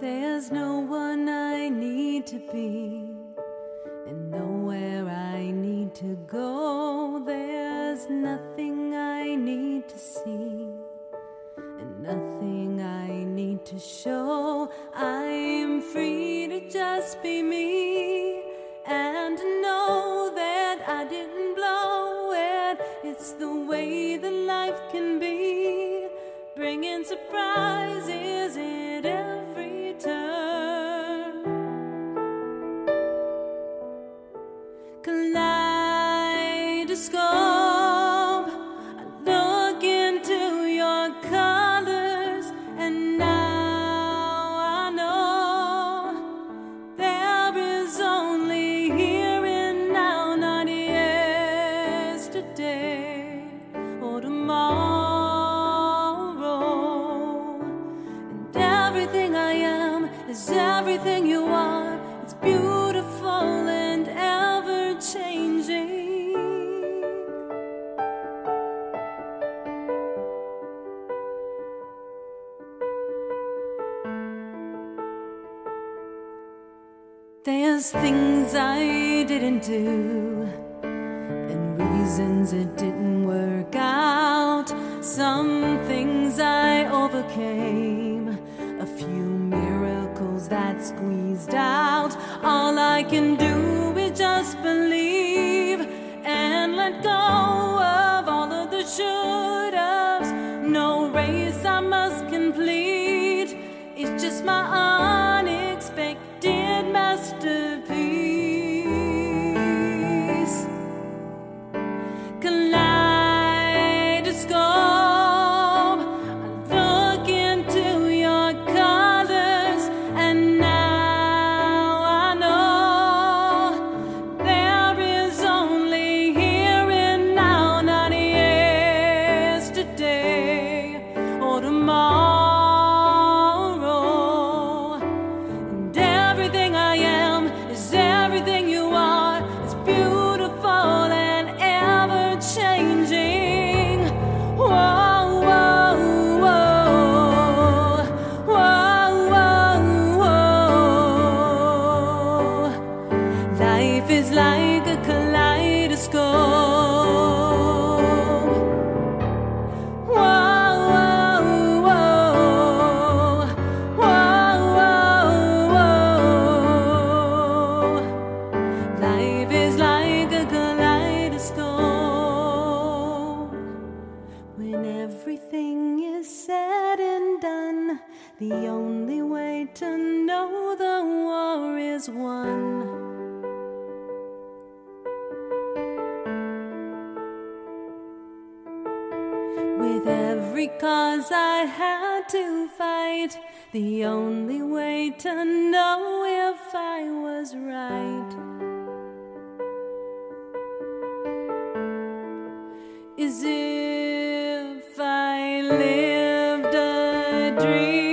There's no one I need to be, and nowhere I need to go. There's nothing I need to see, and nothing I need to show. I'm free to just be me, and to know that I didn't blow it. It's the way that life can be, bringing surprises at every turn. Kaleidoscope, I look into your colors, and now I know there is only here and now, not yesterday or tomorrow. And everything I am is everything you are. It's beautiful and ever changing. There's things I didn't do, and reasons it didn't work out. Some things I overcame, a few miracles that squeezed out. All I can do is just believe and let go of all of the should-haves. No race I must complete, it's just my unexpected masterpiece. Kaleidoscope, I look into your colors, and now I know there is only here and now, not yesterday or tomorrow. And everything I am is everything you are. It's beautiful and ever changing. Whoa, whoa, whoa, whoa, whoa, whoa. Life is like a kaleidoscope. Whoa, whoa, whoa, whoa, whoa, whoa. Life is like a kaleidoscope. When everything is said and done, the only way to know the war is won. With every cause I had to fight, the only way to know if I was right is if I lived a dream.